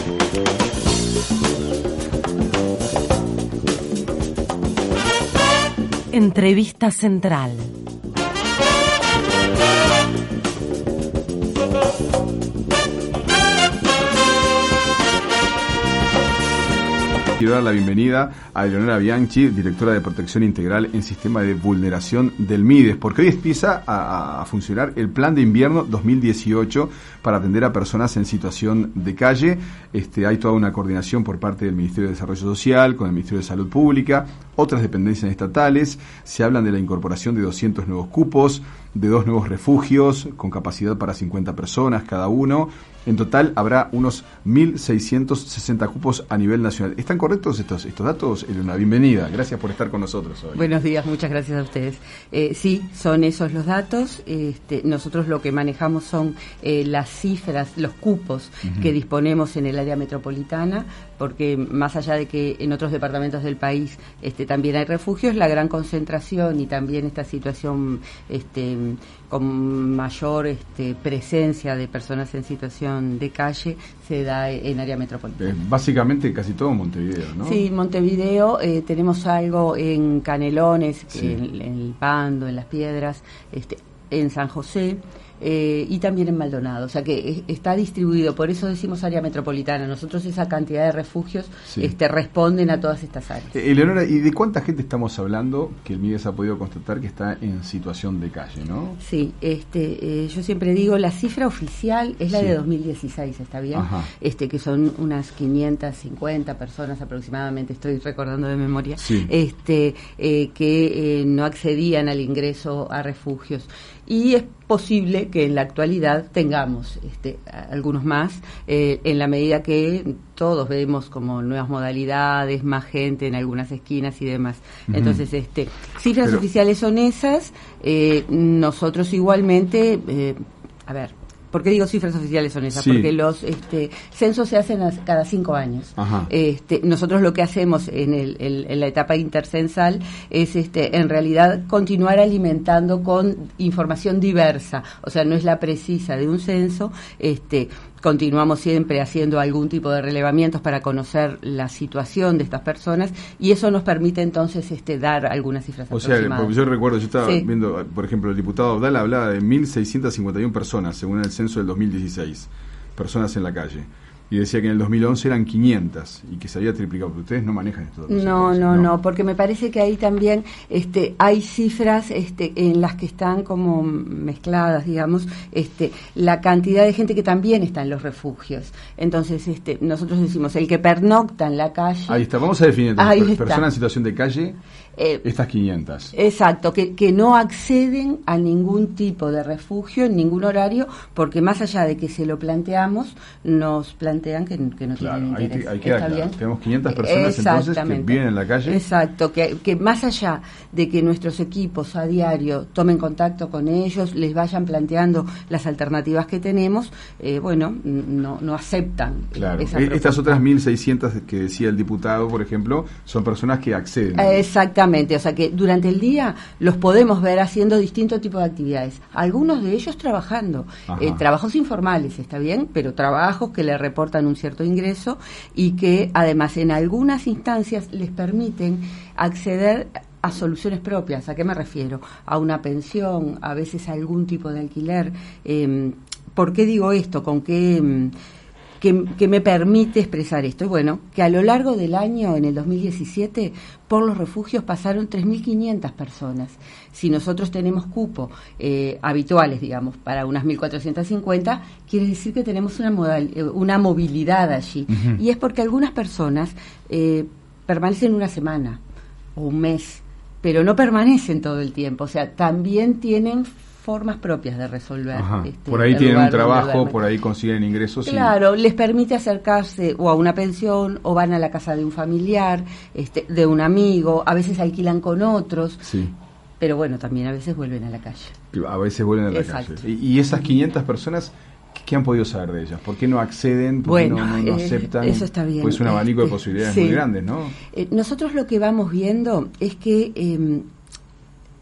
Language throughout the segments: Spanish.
Entrevista central. Quiero dar la bienvenida a Eleonora Bianchi, directora de Protección Integral en Sistema de Vulneración del MIDES, porque hoy empieza a funcionar el Plan de Invierno 2018 para atender a personas en situación de calle. Hay toda una coordinación por parte del Ministerio de Desarrollo Social, con el Ministerio de Salud Pública, otras dependencias estatales. Se hablan de la incorporación de 200 nuevos cupos, de 2 nuevos refugios con capacidad para 50 personas cada uno. En total habrá unos 1.660 cupos a nivel nacional. ¿Están correctos estos datos? Eleonora, bienvenida. Gracias por estar con nosotros hoy. Buenos días, muchas gracias a ustedes. Sí, son esos los datos. Nosotros lo que manejamos son las cifras, los cupos que disponemos en el área metropolitana, porque más allá de que en otros departamentos del país también hay refugios, la gran concentración y también esta situación con mayor presencia de personas en situación de calle se da en área metropolitana. Básicamente casi todo Montevideo, ¿no? Sí, Montevideo, tenemos algo en Canelones, sí, en el Pando, en Las Piedras, en San José, y también en Maldonado, o sea que está distribuido, por eso decimos área metropolitana. Nosotros esa cantidad de refugios sí, responden a todas estas áreas. Eleonora, ¿y de cuánta gente estamos hablando que el MIDES ha podido constatar que está en situación de calle, no? Sí, yo siempre digo, la cifra oficial es la de 2016, ¿está bien? Que son unas 550 personas aproximadamente, estoy recordando de memoria, sí, que no accedían al ingreso a refugios. Y es posible que en la actualidad tengamos algunos más, en la medida que todos vemos como nuevas modalidades, más gente en algunas esquinas y demás. Entonces, cifras oficiales son esas. Nosotros igualmente, ¿por qué digo cifras oficiales son esas? Sí. Porque los censos se hacen cada 5 años. Nosotros lo que hacemos en la etapa intercensal es en realidad continuar alimentando con información diversa, o sea, no es la precisa de un censo. Continuamos siempre haciendo algún tipo de relevamientos para conocer la situación de estas personas, y eso nos permite entonces dar algunas cifras aproximadas. O sea, porque yo recuerdo, yo estaba viendo, por ejemplo, el diputado Abdala hablaba de 1.651 personas, según el censo del 2016, personas en la calle. Y decía que en el 2011 eran 500 y que se había triplicado. Pero ustedes no manejan esto. No, porque me parece que ahí también hay cifras en las que están como mezcladas, digamos, la cantidad de gente que también está en los refugios. Entonces, nosotros decimos, el que pernocta en la calle... Ahí está, vamos a definir entonces, personas en situación de calle, estas 500. Exacto, que no acceden a ningún tipo de refugio en ningún horario, porque más allá de que se lo planteamos, nos plantean que no tienen interés. Ahí queda claro. Tenemos 500 personas entonces que viven en la calle. Exacto, que más allá de que nuestros equipos a diario tomen contacto con ellos, les vayan planteando las alternativas que tenemos, no aceptan. Claro, estas otras 1.600 que decía el diputado, por ejemplo, son personas que acceden. Exactamente, o sea que durante el día los podemos ver haciendo distintos tipos de actividades, algunos de ellos trabajando, trabajos informales, está bien, pero trabajos que le reportan un cierto ingreso y que además en algunas instancias les permiten acceder a soluciones propias. ¿A qué me refiero? A una pensión, a veces a algún tipo de alquiler. ¿Por qué digo esto? ¿Con qué me permite expresar esto? Y bueno, que a lo largo del año, en el 2017, por los refugios pasaron 3.500 personas. Si nosotros tenemos cupo habituales, digamos, para unas 1.450, quiere decir que tenemos una movilidad allí. Y es porque algunas personas permanecen una semana o un mes, pero no permanecen todo el tiempo. O sea, también tienen formas propias de resolver. Por ahí tienen un trabajo, por ahí consiguen ingresos. Claro, les permite acercarse o a una pensión, o van a la casa de un familiar, de un amigo, a veces alquilan con otros. Sí. Pero bueno, también a veces vuelven a la calle. A veces vuelven a la calle. Y esas 500 personas, ¿qué han podido saber de ellas? ¿Por qué no acceden? ¿Por qué no aceptan? Eso está bien. Pues un abanico de posibilidades muy grandes, ¿no? Nosotros lo que vamos viendo es que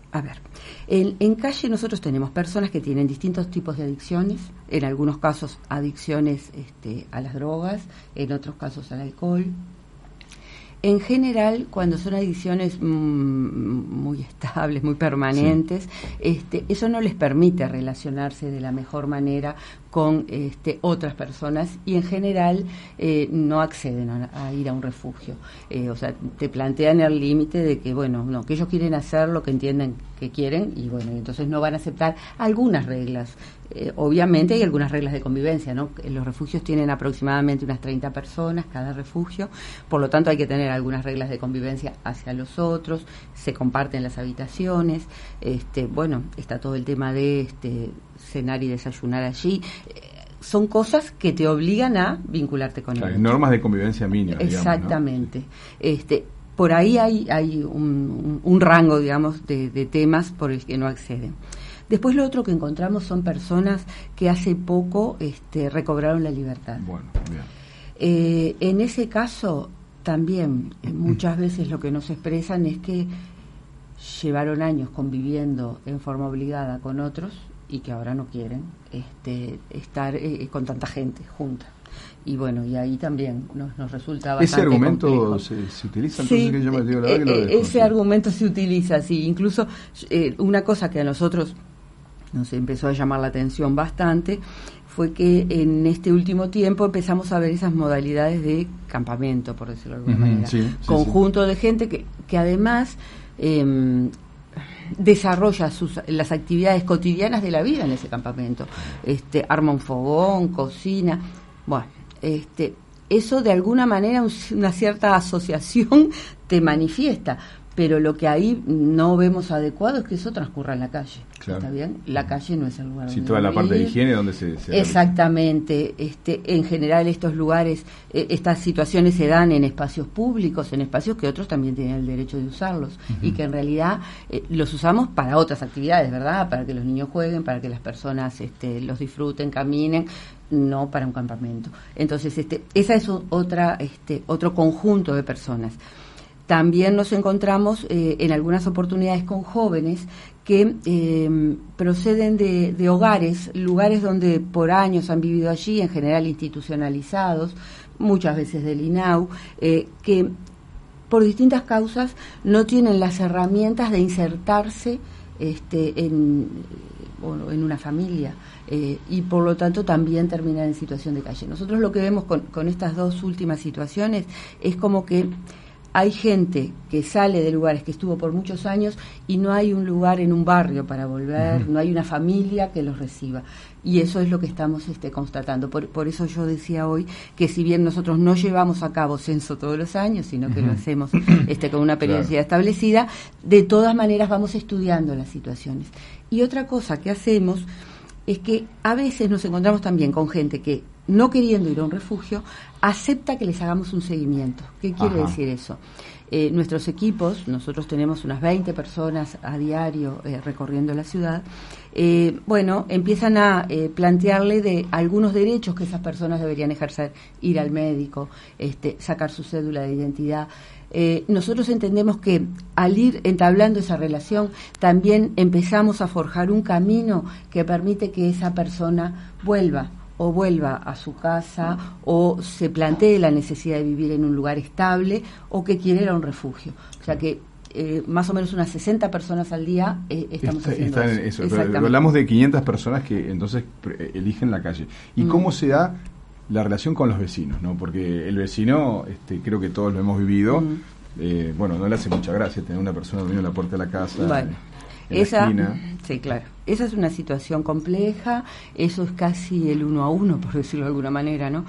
A ver, en calle nosotros tenemos personas que tienen distintos tipos de adicciones, en algunos casos adicciones a las drogas, en otros casos al alcohol. En general, cuando son adicciones muy estables, muy permanentes, eso no les permite relacionarse de la mejor manera con otras personas y en general no acceden a ir a un refugio. O sea, te plantean el límite de que, bueno, no, que ellos quieren hacer lo que entienden que quieren y bueno, entonces no van a aceptar algunas reglas. Obviamente hay algunas reglas de convivencia, ¿no? Los refugios tienen aproximadamente unas 30 personas cada refugio, por lo tanto hay que tener algunas reglas de convivencia hacia los otros, se comparten las habitaciones, bueno, está todo el tema de cenar y desayunar allí. Son cosas que te obligan a vincularte con ellos. Normas de convivencia mínimas. Exactamente. Digamos, ¿no? Por ahí hay un rango, digamos, de temas por el que no acceden. Después lo otro que encontramos son personas que hace poco recobraron la libertad. Bueno, bien. En ese caso también muchas veces lo que nos expresan es que llevaron años conviviendo en forma obligada con otros y que ahora no quieren estar con tanta gente junta. Y bueno, y ahí también nos resulta bastante ¿Ese argumento complejo. se utiliza? Entonces, sí, que yo me digo, la verdad que lo desconozco. Ese argumento se utiliza, sí. Incluso una cosa que a nosotros nos empezó a llamar la atención bastante fue que en este último tiempo empezamos a ver esas modalidades de campamento, por decirlo de alguna manera. Conjunto de gente que además desarrolla las actividades cotidianas de la vida en ese campamento. Arma un fogón, cocina. Bueno, eso de alguna manera una cierta asociación te manifiesta, pero lo que ahí no vemos adecuado es que eso transcurra en la calle. Claro. ¿Está bien? La calle no es el lugar donde toda la parte de higiene donde se exactamente. En general estos lugares, estas situaciones se dan en espacios públicos, en espacios que otros también tienen el derecho de usarlos y que en realidad los usamos para otras actividades, ¿verdad? Para que los niños jueguen, para que las personas los disfruten, caminen, no para un campamento. Entonces, esa es otro conjunto de personas. También nos encontramos en algunas oportunidades con jóvenes que proceden de hogares, lugares donde por años han vivido allí, en general institucionalizados, muchas veces del INAU, que por distintas causas no tienen las herramientas de insertarse en una familia y por lo tanto también terminan en situación de calle. Nosotros lo que vemos con estas dos últimas situaciones es como que hay gente que sale de lugares que estuvo por muchos años y no hay un lugar en un barrio para volver, no hay una familia que los reciba. Y eso es lo que estamos constatando. Por eso yo decía hoy que si bien nosotros no llevamos a cabo censo todos los años, sino que lo hacemos con una periodicidad establecida, de todas maneras vamos estudiando las situaciones. Y otra cosa que hacemos es que a veces nos encontramos también con gente que, no queriendo ir a un refugio, acepta que les hagamos un seguimiento. ¿Qué quiere decir eso? Nuestros equipos, nosotros tenemos unas 20 personas a diario recorriendo la ciudad, empiezan a plantearle de algunos derechos que esas personas deberían ejercer, ir al médico, sacar su cédula de identidad. Nosotros entendemos que al ir entablando esa relación también empezamos a forjar un camino que permite que esa persona vuelva a su casa o se plantee la necesidad de vivir en un lugar estable o que quiere ir a un refugio. O sea que más o menos unas 60 personas al día estamos haciendo eso. Pero hablamos de 500 personas que entonces eligen la calle. ¿Y cómo se da la relación con los vecinos? ¿No? Porque el vecino, creo que todos lo hemos vivido, no le hace mucha gracia tener una persona durmiendo en la puerta de la casa. Bueno. Sí, claro. Esa es una situación compleja, eso es casi el 1 a 1, por decirlo de alguna manera, ¿no?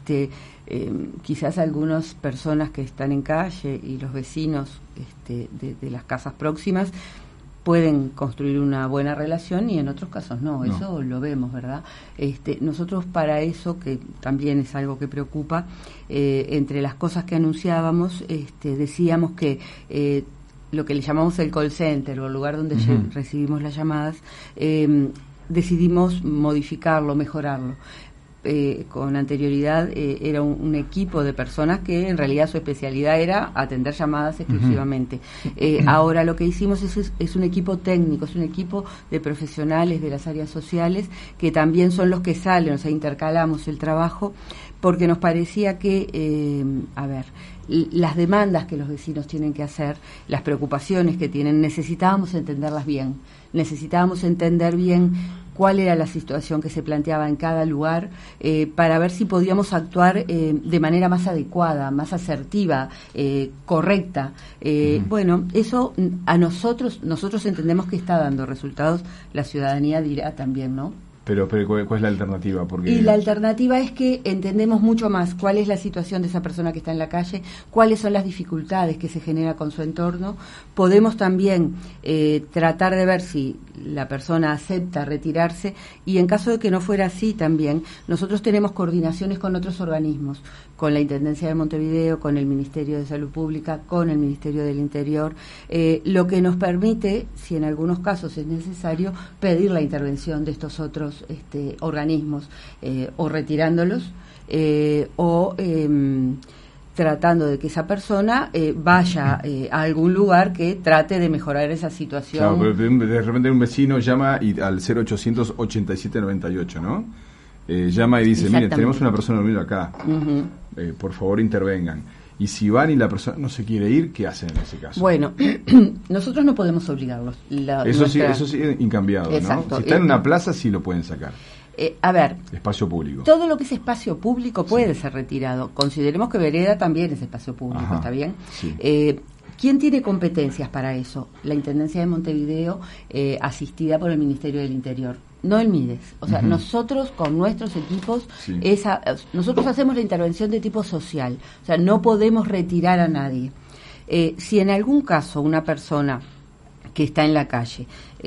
Quizás algunas personas que están en calle y los vecinos de las casas próximas pueden construir una buena relación y en otros casos no. Eso lo vemos, ¿verdad? Nosotros para eso, que también es algo que preocupa, entre las cosas que anunciábamos, decíamos que lo que le llamamos el call center o el lugar donde recibimos las llamadas, decidimos modificarlo, mejorarlo. con anterioridad era un equipo de personas que en realidad su especialidad era atender llamadas exclusivamente. Ahora lo que hicimos es un equipo técnico, es un equipo de profesionales de las áreas sociales que también son los que salen, o sea, intercalamos el trabajo porque nos parecía que, las demandas que los vecinos tienen que hacer, las preocupaciones que tienen, necesitábamos entenderlas bien, necesitábamos entender bien cuál era la situación que se planteaba en cada lugar, para ver si podíamos actuar de manera más adecuada, más asertiva, correcta. Bueno, eso a nosotros entendemos que está dando resultados, la ciudadanía dirá también, ¿no? Pero ¿cuál es la alternativa? Porque... Y la alternativa es que entendemos mucho más cuál es la situación de esa persona que está en la calle, cuáles son las dificultades que se genera con su entorno. Podemos también tratar de ver si la persona acepta retirarse, y en caso de que no fuera así también, nosotros tenemos coordinaciones con otros organismos, con la Intendencia de Montevideo, con el Ministerio de Salud Pública, con el Ministerio del Interior, lo que nos permite, si en algunos casos es necesario, pedir la intervención de estos otros organismos, o retirándolos, o tratando de que esa persona vaya a algún lugar que trate de mejorar esa situación. Claro, pero de repente un vecino llama al 0800 8798, ¿no? Llama y dice, mire, tenemos una persona dormida acá, por favor intervengan. Y si van y la persona no se quiere ir, ¿qué hacen en ese caso? Bueno, nosotros no podemos obligarlos. Eso sí, incambiado, exacto, ¿no? Si está en una plaza, sí lo pueden sacar. A ver, espacio público. Todo lo que es espacio público puede ser retirado. Consideremos que vereda también es espacio público, ajá, ¿está bien? Sí. ¿Quién tiene competencias para eso? La Intendencia de Montevideo, asistida por el Ministerio del Interior. No el MIDES. O sea, nosotros con nuestros equipos, sí, nosotros hacemos la intervención de tipo social. O sea, no podemos retirar a nadie. Si en algún caso una persona que está en la calle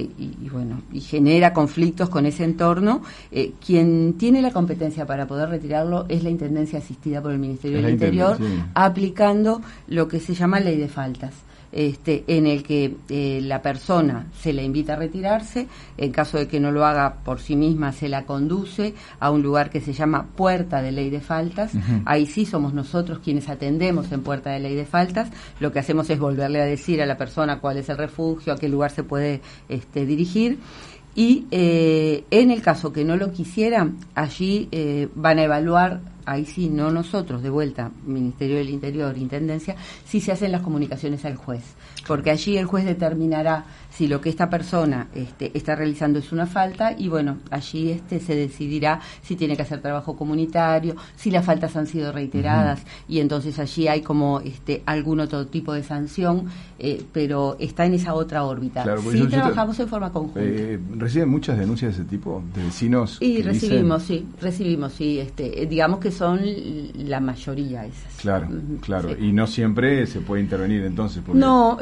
y genera conflictos con ese entorno, quien tiene la competencia para poder retirarlo es la Intendencia asistida por el Ministerio del Interior, sí, aplicando lo que se llama ley de faltas. En el que la persona se le invita a retirarse, en caso de que no lo haga por sí misma se la conduce a un lugar que se llama Puerta de Ley de Faltas. Ahí sí somos nosotros quienes atendemos en Puerta de Ley de Faltas. Lo que hacemos es volverle a decir a la persona cuál es el refugio, a qué lugar se puede dirigir. Y en el caso que no lo quisieran, allí van a evaluar, ahí sí, no nosotros, de vuelta, Ministerio del Interior, Intendencia, si se hacen las comunicaciones al juez, porque allí el juez determinará si lo que esta persona está realizando es una falta, y bueno, allí se decidirá si tiene que hacer trabajo comunitario, si las faltas han sido reiteradas, y entonces allí hay como algún otro tipo de sanción, pero está en esa otra órbita. Claro, sí, trabajamos en forma conjunta. ¿Reciben muchas denuncias de ese tipo, de vecinos? Y recibimos, sí, digamos que son la mayoría esas. Claro, claro, sí. Y no siempre se puede intervenir entonces. Porque... No,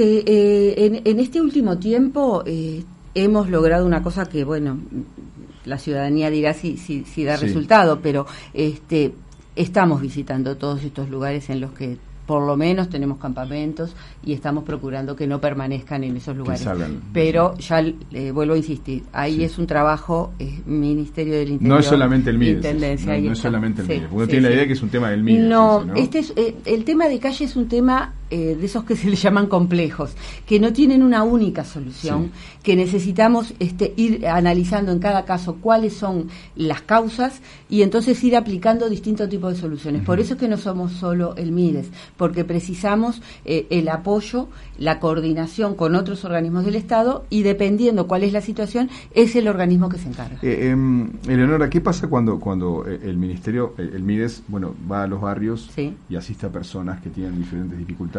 en este último tiempo hemos logrado una cosa que, bueno, la ciudadanía dirá si da resultado, pero estamos visitando todos estos lugares en los que por lo menos tenemos campamentos y estamos procurando que no permanezcan en esos lugares. Pero ya vuelvo a insistir, ahí es un trabajo Ministerio del Interior. No es solamente el MIDES. Intendencia, no es solamente el MIDES. Uno tiene la idea que es un tema del MIDES. No, el tema de calle es un tema de esos que se le llaman complejos, que no tienen una única solución, que necesitamos ir analizando en cada caso cuáles son las causas y entonces ir aplicando distintos tipos de soluciones. Por eso es que no somos solo el MIDES, porque precisamos el apoyo, la coordinación con otros organismos del Estado, y dependiendo cuál es la situación, es el organismo que se encarga. Eleonora, ¿qué pasa cuando el Ministerio, el MIDES, va a los barrios, sí, y asiste a personas que tienen diferentes dificultades?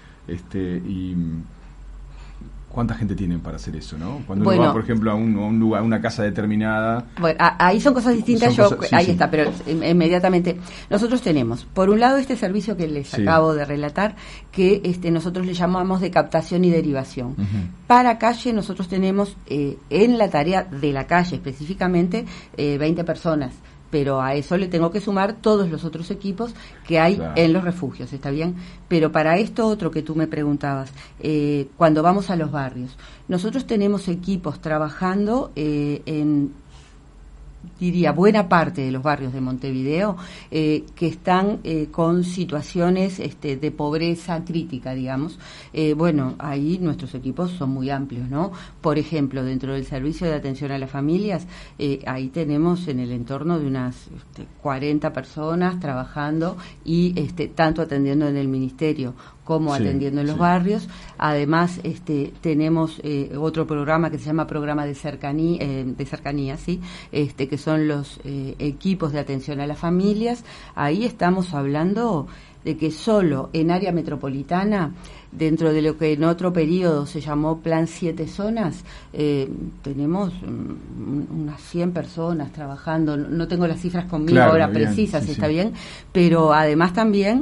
Y ¿cuánta gente tienen para hacer eso, no? Cuando uno va, por ejemplo, a un lugar, a una casa determinada. Bueno, ahí son cosas distintas. Está, pero inmediatamente nosotros tenemos, por un lado, este servicio que les acabo de relatar, que nosotros le llamamos de captación y derivación. Para calle nosotros tenemos en la tarea de la calle específicamente 20 personas. Pero a eso le tengo que sumar todos los otros equipos que hay en los refugios, ¿está bien? Pero para esto otro que tú me preguntabas, cuando vamos a los barrios, nosotros tenemos equipos trabajando en diría, buena parte de los barrios de Montevideo que están con situaciones de pobreza crítica, digamos. Bueno, ahí nuestros equipos son muy amplios, ¿no? Por ejemplo, dentro del servicio de atención a las familias, ahí tenemos en el entorno de unas 40 personas trabajando y tanto atendiendo en el ministerio como atendiendo en los barrios. Además, tenemos otro programa que se llama Programa de Cercanía, ¿sí? Que son los equipos de atención a las familias. Ahí estamos hablando de que solo en área metropolitana, dentro de lo que en otro periodo se llamó Plan 7 Zonas, tenemos unas 100 personas trabajando. No tengo las cifras conmigo ahora precisas, sí, está bien, pero además también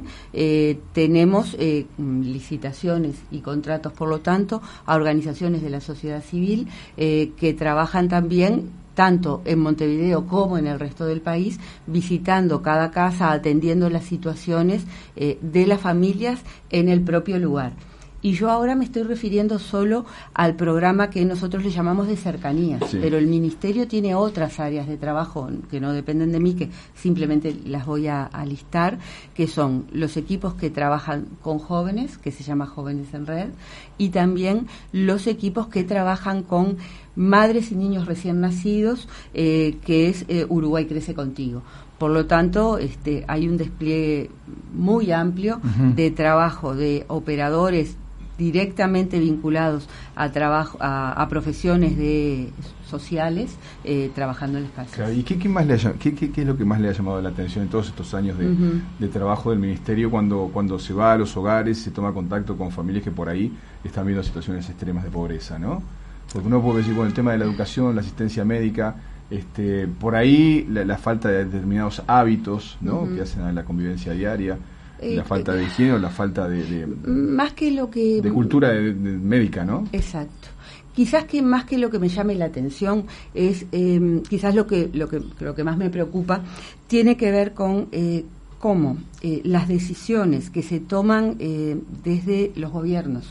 tenemos licitaciones y contratos, por lo tanto, a organizaciones de la sociedad civil que trabajan también tanto en Montevideo como en el resto del país, visitando cada casa, atendiendo las situaciones de las familias en el propio lugar. Y yo ahora me estoy refiriendo solo al programa que nosotros le llamamos de cercanías, pero el Ministerio tiene otras áreas de trabajo que no dependen de mí, que simplemente las voy a listar, que son los equipos que trabajan con jóvenes, que se llama Jóvenes en Red, y también los equipos que trabajan con madres y niños recién nacidos, que es Uruguay Crece Contigo. Por lo tanto, hay un despliegue muy amplio de trabajo de operadores directamente vinculados a trabajo a profesiones sociales trabajando en las casas. Claro, ¿y qué es lo que más le ha llamado la atención en todos estos años de trabajo del Ministerio cuando se va a los hogares, se toma contacto con familias que por ahí están viendo situaciones extremas de pobreza, ¿no? Porque uno puede decir, bueno, el tema de la educación, la asistencia médica, por ahí la falta de determinados hábitos, ¿no? Que hacen a la convivencia diaria, la falta de higiene o la falta de más que lo que de cultura de médica, ¿no? Exacto. Quizás que más que lo que me llame la atención es quizás lo que más me preocupa tiene que ver con cómo las decisiones que se toman desde los gobiernos,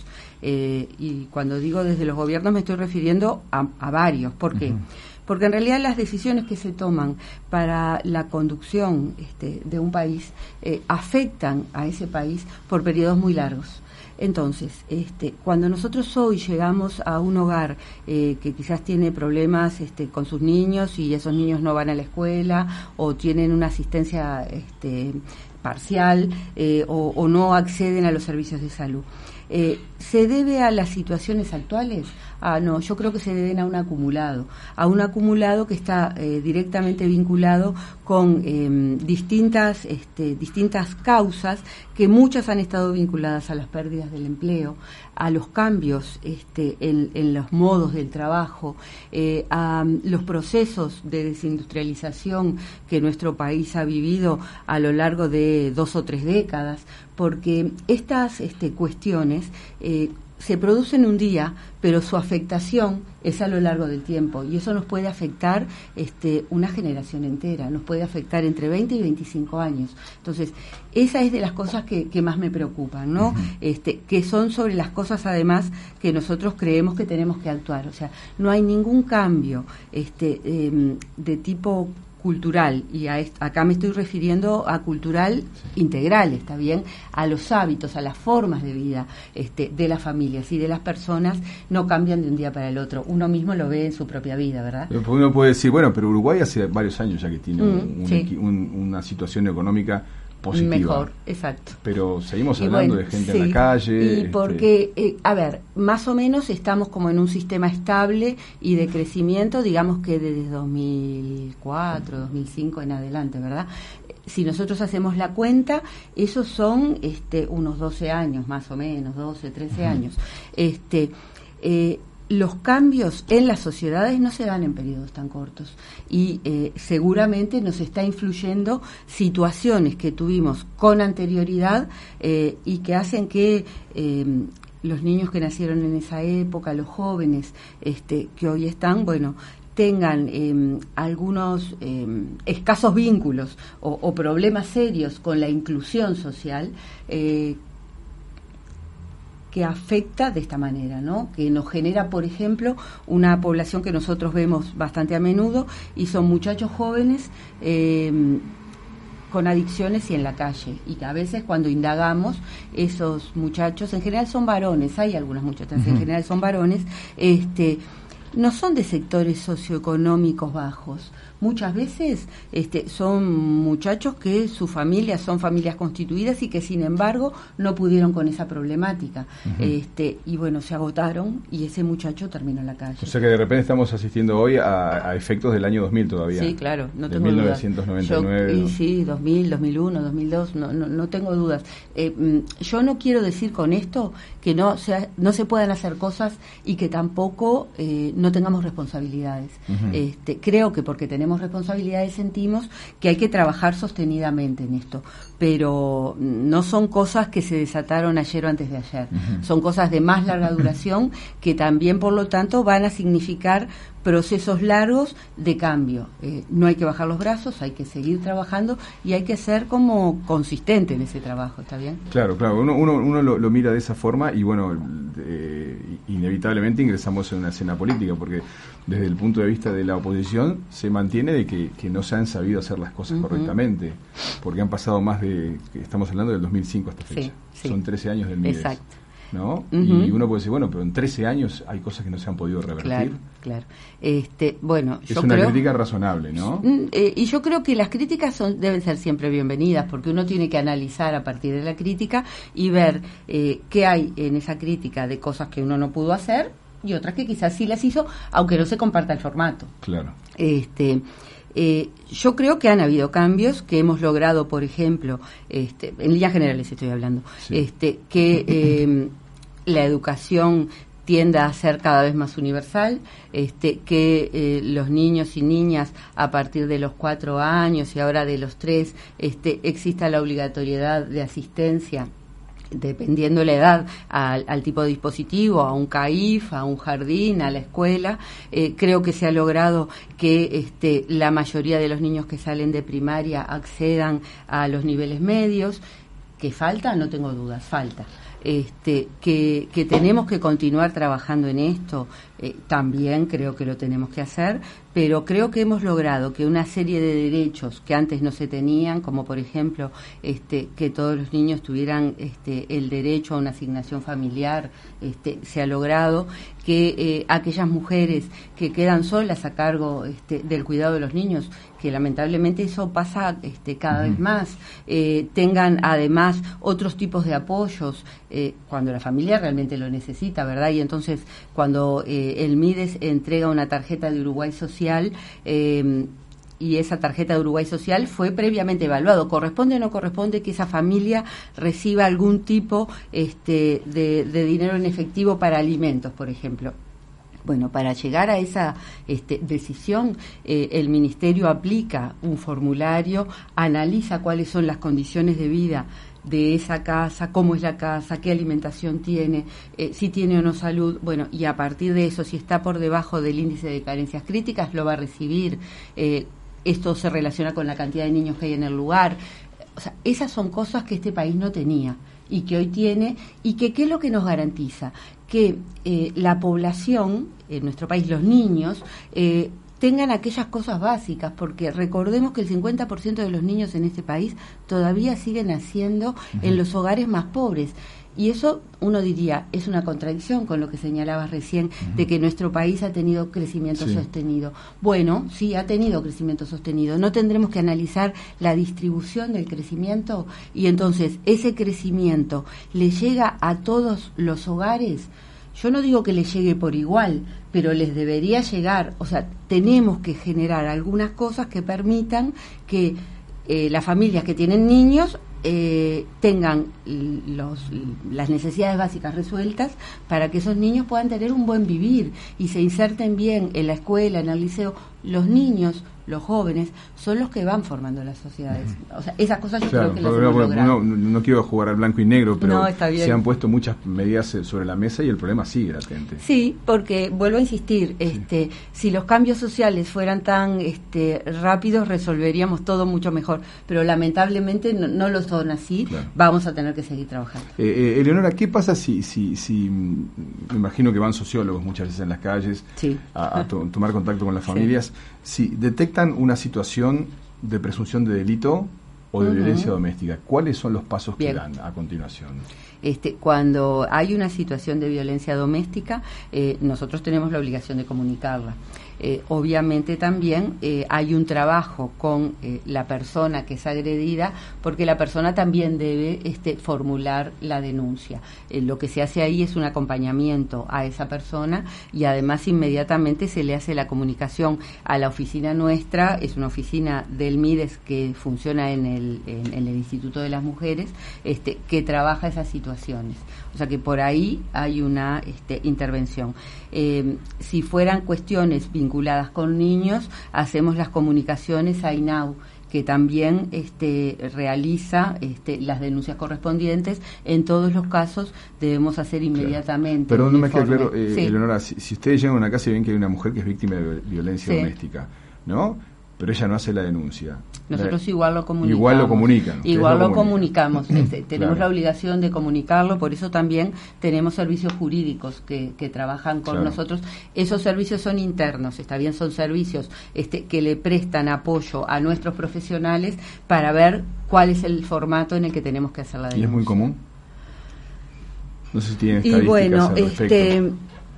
y cuando digo desde los gobiernos me estoy refiriendo a varios. ¿Por qué? Porque en realidad las decisiones que se toman para la conducción de un país afectan a ese país por periodos muy largos. Entonces, cuando nosotros hoy llegamos a un hogar que quizás tiene problemas con sus niños y esos niños no van a la escuela o tienen una asistencia parcial o no acceden a los servicios de salud, ¿se debe a las situaciones actuales? No, yo creo que se deben a un acumulado que está directamente vinculado con distintas causas, que muchas han estado vinculadas a las pérdidas del empleo, a los cambios en los modos del trabajo, a los procesos de desindustrialización que nuestro país ha vivido a lo largo de 2 o 3 décadas, porque estas cuestiones se producen un día, pero su afectación es a lo largo del tiempo, y eso nos puede afectar una generación entera, nos puede afectar entre 20 y 25 años. Entonces, esa es de las cosas que más me preocupan, ¿no? Que son sobre las cosas, además, que nosotros creemos que tenemos que actuar. O sea, no hay ningún cambio de tipo cultural, y acá me estoy refiriendo a cultural integral, ¿está bien? A los hábitos, a las formas de vida de las familias y de las personas, no cambian de un día para el otro. Uno mismo lo ve en su propia vida, ¿verdad? Uno puede decir, bueno, pero Uruguay hace varios años ya que tiene una situación económica positiva. Mejor, exacto. Pero seguimos hablando de gente en la calle. Y porque, más o menos estamos como en un sistema estable y de crecimiento, digamos que desde 2004, 2005 en adelante, ¿verdad? Si nosotros hacemos la cuenta, esos son unos 12 años, más o menos, 12, 13 años. Los cambios en las sociedades no se dan en periodos tan cortos, y seguramente nos está influyendo situaciones que tuvimos con anterioridad y que hacen que los niños que nacieron en esa época, los jóvenes que hoy están, tengan algunos escasos vínculos o problemas serios con la inclusión social, que afecta de esta manera, ¿no? Que nos genera, por ejemplo, una población que nosotros vemos bastante a menudo, y son muchachos jóvenes con adicciones y en la calle, y que a veces cuando indagamos, esos muchachos, en general son varones, hay algunas muchachas, en general son varones, no son de sectores socioeconómicos bajos. Muchas veces son muchachos que sus familias son familias constituidas y que sin embargo no pudieron con esa problemática. Y bueno, se agotaron y ese muchacho terminó en la calle. O sea que de repente estamos asistiendo hoy a efectos del año 2000 todavía. Sí, claro, no tengo 1999. dudas. Sí, 2000, 2001, 2002, no tengo dudas. Yo no quiero decir con esto que no se puedan hacer cosas y que tampoco no tengamos responsabilidades. Creo que porque tenemos responsabilidades sentimos que hay que trabajar sostenidamente en esto, pero no son cosas que se desataron ayer o antes de ayer, son cosas de más larga duración que también por lo tanto van a significar procesos largos de cambio. No hay que bajar los brazos, hay que seguir trabajando y hay que ser como consistente en ese trabajo, ¿está bien? Claro, uno lo mira de esa forma y bueno, inevitablemente ingresamos en una escena política, porque desde el punto de vista de la oposición se mantiene de que no se han sabido hacer las cosas correctamente, porque han pasado estamos hablando del 2005 hasta fecha, son 13 años del MIDES. Exacto. ¿No? Y uno puede decir, bueno, pero en 13 años hay cosas que no se han podido revertir. Claro. Bueno, es una crítica razonable, ¿no? Y yo creo que las críticas deben ser siempre bienvenidas, porque uno tiene que analizar a partir de la crítica y ver qué hay en esa crítica de cosas que uno no pudo hacer y otras que quizás sí las hizo, aunque no se comparta el formato. Claro. Yo creo que han habido cambios que hemos logrado, por ejemplo, en líneas generales estoy hablando, que la educación tienda a ser cada vez más universal, que los niños y niñas a partir de los 4 años y ahora de los 3, exista la obligatoriedad de asistencia, dependiendo la edad, al tipo de dispositivo, a un CAIF, a un jardín, a la escuela. Creo que se ha logrado que la mayoría de los niños que salen de primaria accedan a los niveles medios. ¿Que falta? No tengo dudas, falta. Que tenemos que continuar trabajando en esto, también creo que lo tenemos que hacer, pero creo que hemos logrado que una serie de derechos que antes no se tenían, como por ejemplo que todos los niños tuvieran el derecho a una asignación familiar, se ha logrado que aquellas mujeres que quedan solas a cargo del cuidado de los niños, que lamentablemente eso pasa cada vez más, tengan además otros tipos de apoyos cuando la familia realmente lo necesita, ¿verdad? Y entonces cuando el MIDES entrega una tarjeta de Uruguay Social, y esa tarjeta de Uruguay Social fue previamente evaluado, ¿corresponde o no corresponde que esa familia reciba algún tipo de dinero en efectivo para alimentos, por ejemplo? Bueno, para llegar a esa decisión, el Ministerio aplica un formulario, analiza cuáles son las condiciones de vida de esa casa, cómo es la casa, qué alimentación tiene, si tiene o no salud, bueno, y a partir de eso, si está por debajo del índice de carencias críticas, lo va a recibir. Esto se relaciona con la cantidad de niños que hay en el lugar. O sea, esas son cosas que este país no tenía y que hoy tiene, y que ¿qué es lo que nos garantiza? Que la población, en nuestro país, los niños, tengan aquellas cosas básicas, porque recordemos que el 50% de los niños en este país todavía siguen naciendo en los hogares más pobres. Y eso, uno diría, es una contradicción con lo que señalabas recién, de que nuestro país ha tenido crecimiento sostenido. Bueno, sí, ha tenido crecimiento sostenido. ¿No tendremos que analizar la distribución del crecimiento? Y entonces, ¿ese crecimiento le llega a todos los hogares? Yo no digo que les llegue por igual, pero les debería llegar. O sea, tenemos que generar algunas cosas que permitan que las familias que tienen niños tengan las necesidades básicas resueltas para que esos niños puedan tener un buen vivir y se inserten bien en la escuela, en el liceo. Los niños los jóvenes, son los que van formando las sociedades. O sea, esas cosas yo claro, creo que las hemos logrado. No quiero jugar al blanco y negro, pero se han puesto muchas medidas sobre la mesa y el problema sigue latente. Sí, porque vuelvo a insistir, si los cambios sociales fueran tan rápidos, resolveríamos todo mucho mejor, pero lamentablemente no lo son así. Claro. Vamos a tener que seguir trabajando. Eleonora, ¿qué pasa si me imagino que van sociólogos muchas veces en las calles a tomar contacto con las familias, si detectan una situación de presunción de delito o de violencia doméstica, ¿cuáles son los pasos que dan a continuación? Cuando hay una situación de violencia doméstica, nosotros tenemos la obligación de comunicarla. Obviamente también hay un trabajo con la persona que es agredida, porque la persona también debe formular la denuncia. Lo que se hace ahí es un acompañamiento a esa persona y además inmediatamente se le hace la comunicación a la oficina nuestra. Es una oficina del MIDES que funciona en el Instituto de las Mujeres, que trabaja esas situaciones. O sea que por ahí hay una intervención. Si fueran cuestiones vinculadas con niños, hacemos las comunicaciones a INAU, que también realiza las denuncias correspondientes. En todos los casos debemos hacer inmediatamente. Pero no me queda claro, Eleonora, si ustedes llegan a una casa y ven que hay una mujer que es víctima de violencia doméstica, ¿no? Pero ella no hace la denuncia. Nosotros igual lo comunicamos. Igual lo comunican. Igual lo comunicamos. Tenemos la obligación de comunicarlo, por eso también tenemos servicios jurídicos que trabajan con nosotros. Esos servicios son internos, está bien, son servicios que le prestan apoyo a nuestros profesionales para ver cuál es el formato en el que tenemos que hacer la denuncia. ¿Y es muy común? No sé si tienen estadísticas al respecto.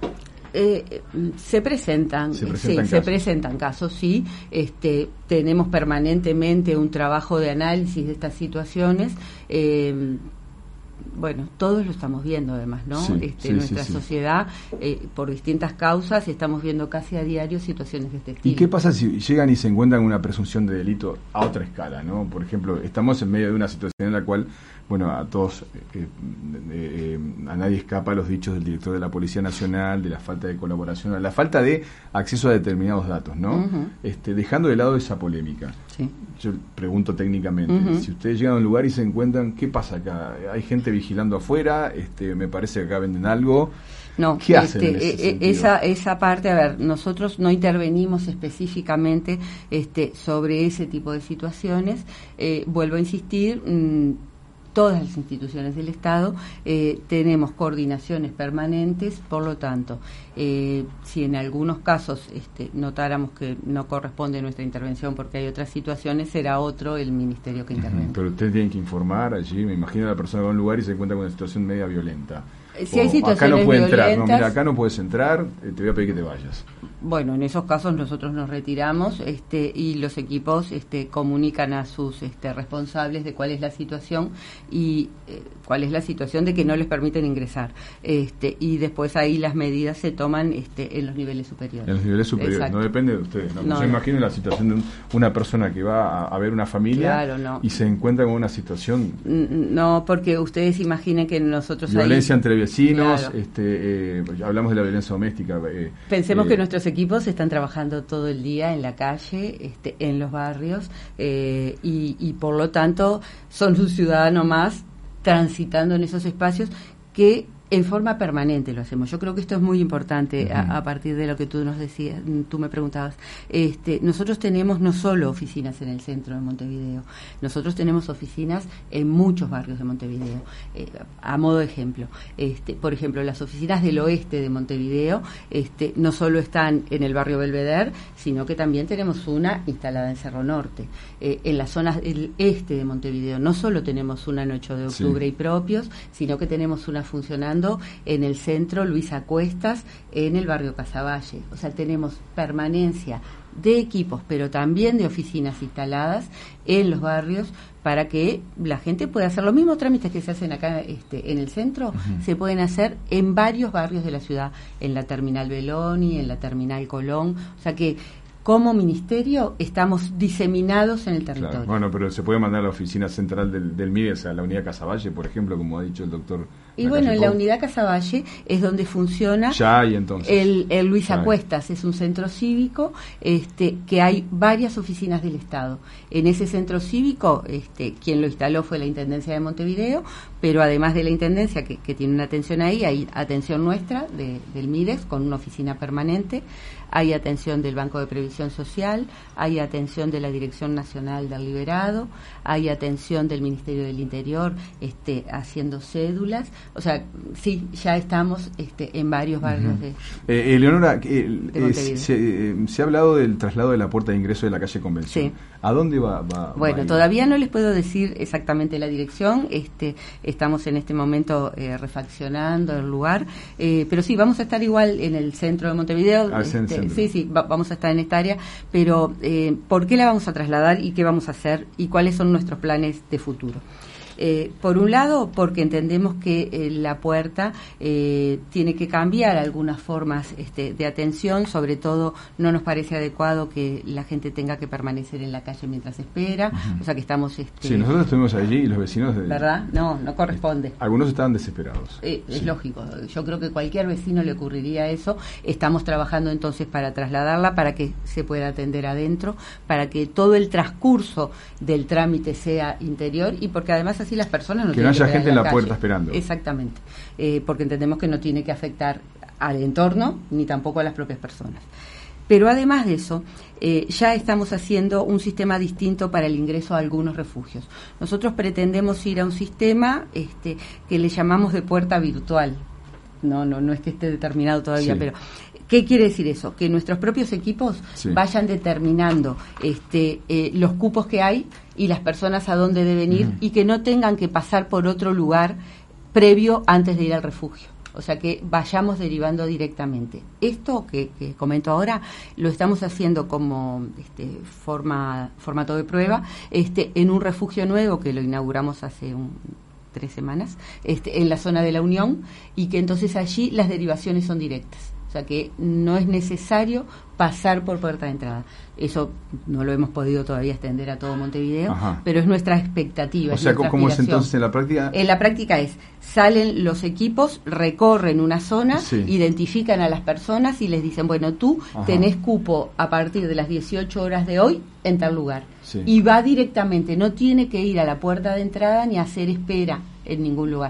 Se presentan casos, sí. Tenemos permanentemente un trabajo de análisis de estas situaciones. Todos lo estamos viendo además, ¿no? Nuestra sociedad, por distintas causas, estamos viendo casi a diario situaciones de este estilo. ¿Y qué pasa si llegan y se encuentran una presunción de delito a otra escala, ¿no? Por ejemplo, estamos en medio de una situación en la cual, a todos, a nadie escapa los dichos del director de la Policía Nacional, de la falta de colaboración, a la falta de acceso a determinados datos, ¿no? Dejando de lado esa polémica. Sí. Yo pregunto técnicamente, si ustedes llegan a un lugar y se encuentran, ¿qué pasa acá? ¿Hay gente vigilando afuera? Me parece que acá venden algo. No, ¿qué hacen en ese sentido? Esa parte, a ver, nosotros no intervenimos específicamente sobre ese tipo de situaciones. Vuelvo a insistir, todas las instituciones del Estado tenemos coordinaciones permanentes, por lo tanto, si en algunos casos notáramos que no corresponde nuestra intervención porque hay otras situaciones, será otro el ministerio que intervenga. Pero ustedes tienen que informar allí, me imagino, la persona va a un lugar y se encuentra con una situación media violenta. Si hay situaciones acá no puede violentas, entrar, mira, acá no puedes entrar, te voy a pedir que te vayas. Bueno, en esos casos nosotros nos retiramos y los equipos comunican a sus responsables de cuál es la situación y cuál es la situación de que no les permiten ingresar. Y después ahí las medidas se toman en los niveles superiores. En los niveles superiores, exacto. No depende de ustedes. ¿No? Yo imagino la situación de una persona que va a ver una familia y se encuentra con una situación... No, porque ustedes imaginen que nosotros violencia entre vecinos, hablamos de la violencia doméstica. Pensemos que nuestros equipos están trabajando todo el día en la calle, en los barrios, y por lo tanto son un ciudadano más transitando en esos espacios que en forma permanente lo hacemos. Yo creo que esto es muy importante a partir de lo que tú nos decías, tú me preguntabas. Nosotros tenemos no solo oficinas en el centro de Montevideo, nosotros tenemos oficinas en muchos barrios de Montevideo. A modo de ejemplo, por ejemplo, las oficinas del oeste de Montevideo no solo están en el barrio Belvedere, sino que también tenemos una instalada en Cerro Norte. En las zonas del este de Montevideo no solo tenemos una en 8 de octubre y propios, sino que tenemos una funcionando en el centro Luis Acuestas, en el barrio Casaballe. O sea, tenemos permanencia de equipos, pero también de oficinas instaladas en los barrios para que la gente pueda hacer los mismos trámites que se hacen acá en el centro, se pueden hacer en varios barrios de la ciudad, en la Terminal Beloni, en la Terminal Colón. O sea que como ministerio estamos diseminados en el territorio. Claro, bueno, pero se puede mandar a la oficina central del MIDES a la unidad Casaballe, por ejemplo, como ha dicho el doctor Y bueno, en la unidad Casaballe es donde funciona ya hay entonces el Luis Acuestas, es un centro cívico que hay varias oficinas del Estado. En ese centro cívico, quien lo instaló fue la Intendencia de Montevideo, pero además de la Intendencia, que tiene una atención ahí, hay atención nuestra del MIDES con una oficina permanente, hay atención del Banco de Previsión Social, hay atención de la Dirección Nacional del Liberado, hay atención del Ministerio del Interior haciendo cédulas. O sea, sí, ya estamos en varios barrios Eleonora, se ha hablado del traslado de la puerta de ingreso de la calle Convención. Sí. ¿A dónde va? Bueno, todavía no les puedo decir exactamente la dirección. Estamos en este momento refaccionando el lugar, pero sí, vamos a estar igual en el centro de Montevideo. Sí, vamos a estar en esta área, pero ¿por qué la vamos a trasladar y qué vamos a hacer y cuáles son nuestros planes de futuro? Por un lado, porque entendemos que la puerta tiene que cambiar algunas formas de atención, sobre todo no nos parece adecuado que la gente tenga que permanecer en la calle mientras espera, o sea que estamos... Sí, nosotros estuvimos allí y los vecinos... ¿Verdad? No corresponde. Algunos estaban desesperados. Es lógico, yo creo que cualquier vecino le ocurriría eso. Estamos trabajando entonces para trasladarla, para que se pueda atender adentro, para que todo el transcurso del trámite sea interior y porque además así las personas que no haya gente en la puerta esperando. Exactamente, porque entendemos que no tiene que afectar al entorno ni tampoco a las propias personas. Pero además de eso, ya estamos haciendo un sistema distinto para el ingreso a algunos refugios. Nosotros pretendemos ir a un sistema que le llamamos de puerta virtual. No es que esté determinado todavía, pero ¿qué quiere decir eso? Que nuestros propios equipos vayan determinando los cupos que hay y las personas a dónde deben ir y que no tengan que pasar por otro lugar previo antes de ir al refugio. O sea, que vayamos derivando directamente. Esto que comento ahora lo estamos haciendo como formato de prueba en un refugio nuevo que lo inauguramos hace 3 semanas en la zona de la Unión y que entonces allí las derivaciones son directas. O sea que no es necesario pasar por puerta de entrada. Eso no lo hemos podido todavía extender a todo Montevideo, pero es nuestra expectativa. O sea, ¿cómo es entonces en la práctica? En la práctica salen los equipos, recorren una zona, identifican a las personas y les dicen, bueno, tú tenés cupo a partir de las 18 horas de hoy en tal lugar. Y va directamente, no tiene que ir a la puerta de entrada ni hacer espera en ningún lugar.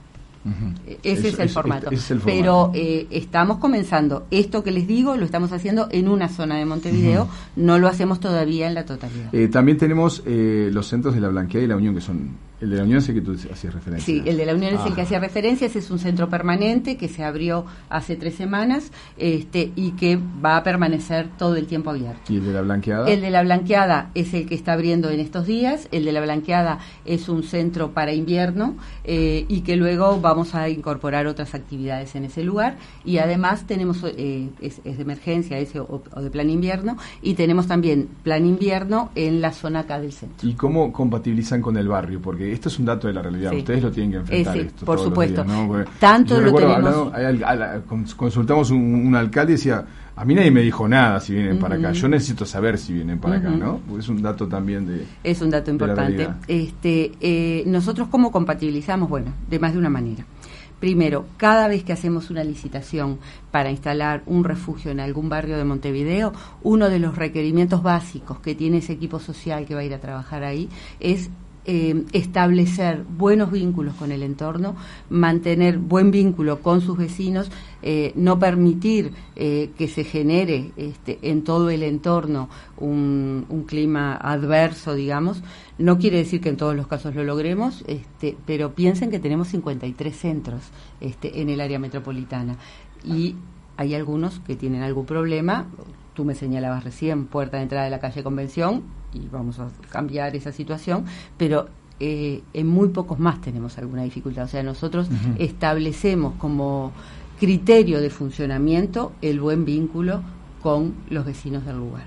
Ese es el formato. Pero estamos comenzando. Esto que les digo lo estamos haciendo en una zona de Montevideo, no lo hacemos todavía en la totalidad. También tenemos los centros de la Blanqueada y la Unión, que son... El de la Unión es el que tú hacías referencia. Sí, el de la Unión es el que hacía referencia. Ese es un centro permanente que se abrió hace 3 semanas y que va a permanecer todo el tiempo abierto. ¿Y el de la Blanqueada? El de la Blanqueada es el que está abriendo en estos días. El de la Blanqueada es un centro para invierno y que luego vamos a incorporar otras actividades en ese lugar. Y además tenemos, es de emergencia ese o de plan invierno, y tenemos también plan invierno en la zona acá del centro. ¿Y cómo compatibilizan con el barrio? Porque esto es un dato de la realidad, ustedes lo tienen que enfrentar. Esto por supuesto. Días, ¿no? Tanto lo tenemos. Consultamos un alcalde y decía, a mí nadie me dijo nada si vienen para acá, yo necesito saber si vienen para acá, ¿no? Porque es un dato también es un dato importante. Nosotros ¿cómo compatibilizamos? Bueno, de más de una manera. Primero, cada vez que hacemos una licitación para instalar un refugio en algún barrio de Montevideo, uno de los requerimientos básicos que tiene ese equipo social que va a ir a trabajar ahí es establecer buenos vínculos con el entorno, mantener buen vínculo con sus vecinos, no permitir que se genere en todo el entorno un clima adverso, digamos. No quiere decir que en todos los casos lo logremos, pero piensen que tenemos 53 centros en el área metropolitana y hay algunos que tienen algún problema. Tú me señalabas recién, puerta de entrada de la calle Convención, y vamos a cambiar esa situación, pero en muy pocos más tenemos alguna dificultad. O sea, nosotros establecemos como criterio de funcionamiento el buen vínculo con los vecinos del lugar.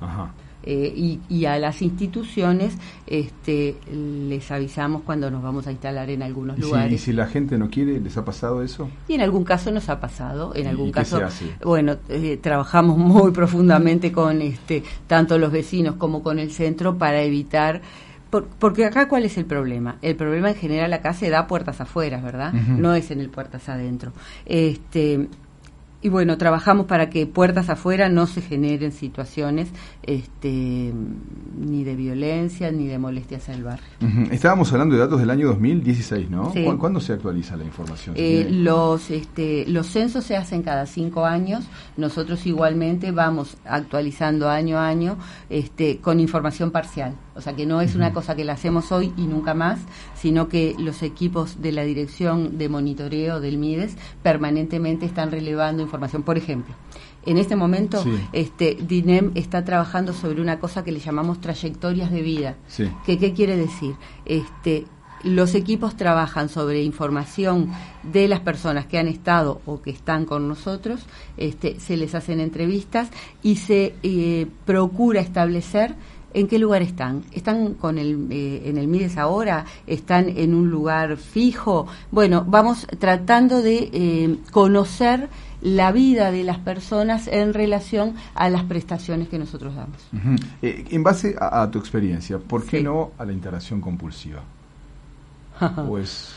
Y a las instituciones les avisamos cuando nos vamos a instalar en algunos lugares. ¿Y si la gente no quiere, les ha pasado eso? Y en algún caso nos ha pasado. En algún caso, bueno, trabajamos muy profundamente con tanto los vecinos como con el centro para evitar Porque acá, ¿cuál es el problema? El problema en general acá se da puertas afuera, ¿verdad? Uh-huh. No es en el puertas adentro. Y bueno, trabajamos para que puertas afuera no se generen situaciones ni de violencia ni de molestias en el barrio. Uh-huh. Estábamos hablando de datos del año 2016, ¿no? Sí. ¿Cuándo se actualiza la información? Los censos se hacen cada 5 años. Nosotros igualmente vamos actualizando año a año con información parcial. O sea, que no es una cosa que la hacemos hoy y nunca más, sino que los equipos de la Dirección de Monitoreo del MIDES permanentemente están relevando información. Por ejemplo, en este momento DINEM está trabajando sobre una cosa que le llamamos trayectorias de vida. Sí. ¿Qué quiere decir? Los equipos trabajan sobre información de las personas que han estado o que están con nosotros, se les hacen entrevistas y se procura establecer ¿en qué lugar están? ¿Están en el MIDES ahora? ¿Están en un lugar fijo? Bueno, vamos tratando de conocer la vida de las personas en relación a las prestaciones que nosotros damos. Uh-huh. En base a tu experiencia, ¿por qué no a la internación compulsiva? Pues...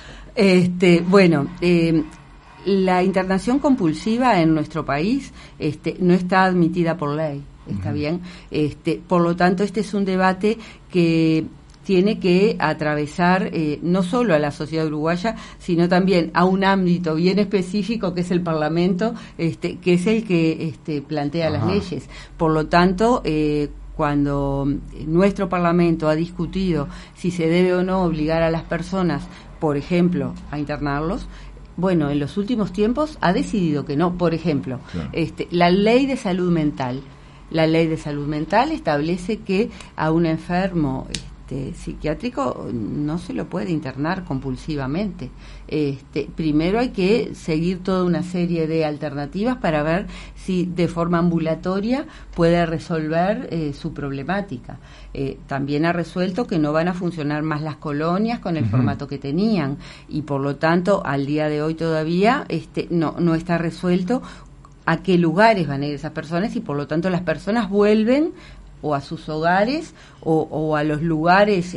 la internación compulsiva en nuestro país no está admitida por ley. Está bien. Por lo tanto, este es un debate que tiene que atravesar no solo a la sociedad uruguaya, sino también a un ámbito bien específico que es el Parlamento, que es el que plantea las leyes. Por lo tanto, cuando nuestro Parlamento ha discutido si se debe o no obligar a las personas, por ejemplo, a internarlos, bueno, en los últimos tiempos ha decidido que no. Por ejemplo, claro. La ley de salud mental. La ley de salud mental establece que a un enfermo psiquiátrico no se lo puede internar compulsivamente. Primero hay que seguir toda una serie de alternativas para ver si de forma ambulatoria puede resolver su problemática. También ha resuelto que no van a funcionar más las colonias con el formato que tenían y por lo tanto al día de hoy todavía no está resuelto a qué lugares van a ir esas personas y por lo tanto las personas vuelven o a sus hogares o a los lugares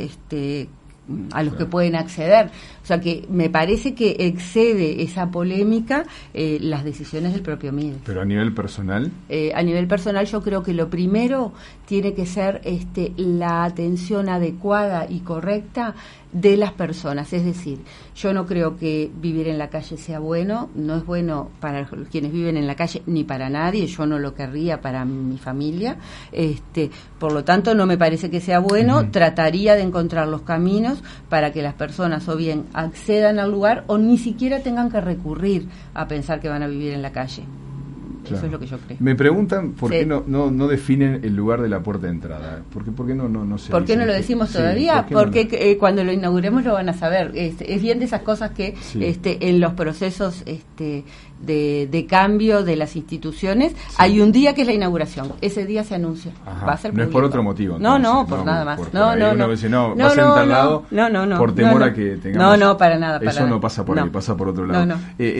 a los que pueden acceder. O sea que me parece que excede esa polémica las decisiones del propio MIDES. Pero a nivel personal. A nivel personal yo creo que lo primero tiene que ser la atención adecuada y correcta de las personas. Es decir, yo no creo que vivir en la calle sea bueno, no es bueno para quienes viven en la calle ni para nadie, yo no lo querría para mi familia, por lo tanto no me parece que sea bueno, trataría de encontrar los caminos para que las personas o bien accedan al lugar o ni siquiera tengan que recurrir a pensar que van a vivir en la calle. Claro. Eso es lo que yo creo. Me preguntan por qué no definen el lugar de la puerta de entrada. ¿Por qué no se ¿Por qué no lo decimos todavía? Porque cuando lo inauguremos lo van a saber. Es bien de esas cosas que en los procesos de cambio de las instituciones hay un día que es la inauguración. Ese día se anuncia. Ajá. Va a ser público. No es por otro motivo. Entonces, por nada más. No. Va a ser en tal lado por temor a que tengamos... No, para nada. Eso no pasa por ahí, pasa por otro lado.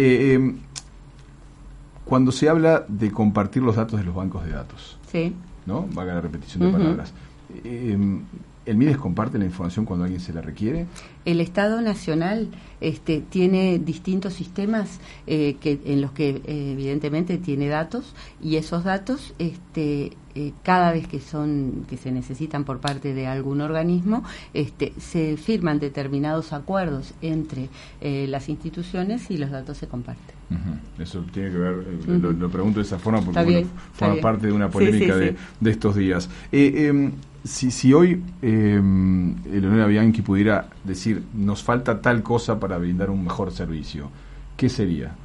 Cuando se habla de compartir los datos de los bancos de datos, ¿no? Valga la repetición de palabras. ¿El MIDES comparte la información cuando alguien se la requiere? El Estado Nacional tiene distintos sistemas en los que evidentemente tiene datos y esos datos cada vez que se necesitan por parte de algún organismo se firman determinados acuerdos entre las instituciones y los datos se comparten. Eso tiene que ver, lo pregunto de esa forma porque forma parte de una polémica de estos días. Si hoy Eleonora Bianchi pudiera decir nos falta tal cosa para brindar un mejor servicio, ¿qué sería?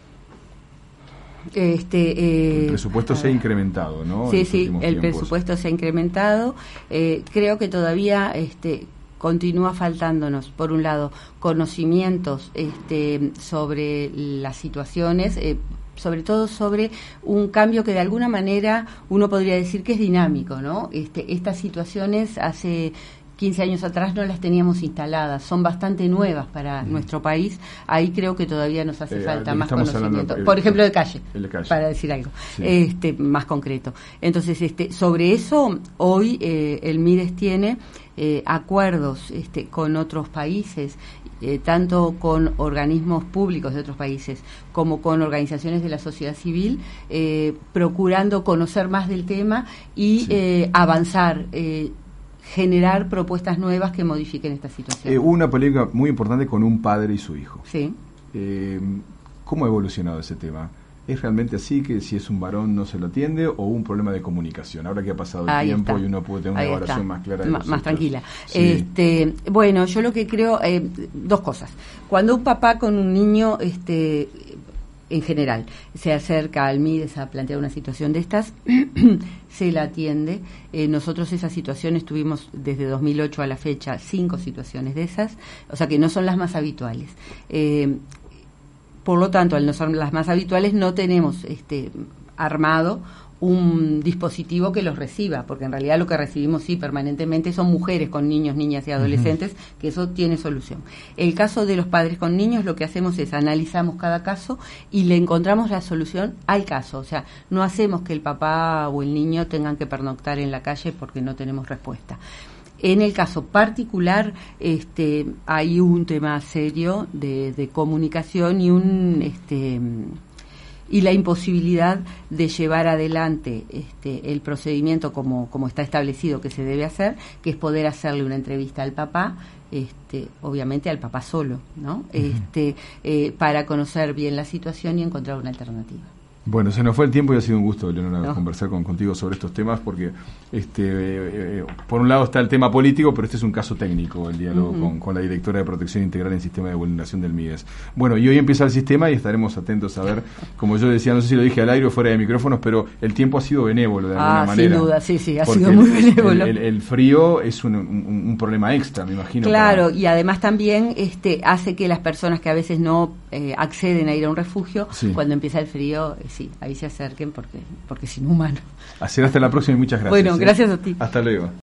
El presupuesto se ha incrementado, ¿no? Sí, el presupuesto se ha incrementado. Creo que todavía continúa faltándonos, por un lado, conocimientos sobre las situaciones, sobre todo sobre un cambio que de alguna manera uno podría decir que es dinámico, ¿no? Estas situaciones hace 15 años atrás no las teníamos instaladas, son bastante nuevas para nuestro país. Ahí creo que todavía nos hace falta más conocimiento. Por ejemplo, de calle, para decir algo más concreto. Entonces, sobre eso, hoy el MIDES tiene acuerdos con otros países, tanto con organismos públicos de otros países como con organizaciones de la sociedad civil, procurando conocer más del tema y avanzar, generar propuestas nuevas que modifiquen esta situación. Hubo una polémica muy importante con un padre y su hijo. Sí. ¿Cómo ha evolucionado ese tema? ¿Es realmente así que si es un varón no se lo atiende o un problema de comunicación? Ahora que ha pasado el tiempo y uno puede tener una evaluación más clara de más tranquila. Sí. Bueno, yo lo que creo, dos cosas. Cuando un papá con un niño, en general, se acerca al MIDES a plantear una situación de estas, se la atiende. Nosotros esas situaciones tuvimos desde 2008 a la fecha 5 situaciones de esas, o sea que no son las más habituales. Por lo tanto, al no ser las más habituales, no tenemos armado un dispositivo que los reciba, porque en realidad lo que recibimos permanentemente son mujeres con niños, niñas y adolescentes, que eso tiene solución. El caso de los padres con niños, lo que hacemos es analizamos cada caso y le encontramos la solución al caso. O sea, no hacemos que el papá o el niño tengan que pernoctar en la calle porque no tenemos respuesta. En el caso particular, hay un tema serio de comunicación y la imposibilidad de llevar adelante el procedimiento como está establecido que se debe hacer, que es poder hacerle una entrevista al papá, obviamente al papá solo, ¿no? Para conocer bien la situación y encontrar una alternativa. Bueno, se nos fue el tiempo y ha sido un gusto, Leonora, conversar contigo sobre estos temas, porque por un lado está el tema político, pero este es un caso técnico, el diálogo con la directora de Protección Integral en Sistema de Vulneración del MIDES. Bueno, y hoy empieza el sistema y estaremos atentos a ver, como yo decía, no sé si lo dije al aire o fuera de micrófonos, pero el tiempo ha sido benévolo de alguna manera. Sin duda, sí, ha sido muy benévolo. El frío es un problema extra, me imagino. Claro, y además también hace que las personas que a veces no acceden a ir a un refugio, cuando empieza el frío, ahí se acerquen porque es inhumano. Así, hasta la próxima y muchas gracias. Bueno, gracias a ti. Hasta luego.